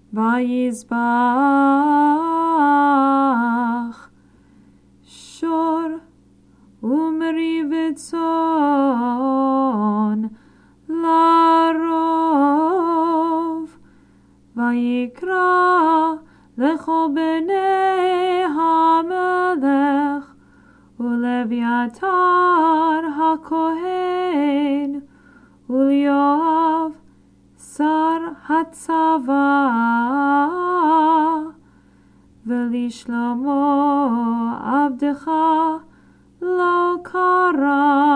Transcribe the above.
ויזבח שור ומרי וצאן לרוב, ויקרא לכל בני המלך ולאביתר הכהן וליואב שר הצבא ולשלמה עבדך לא קרא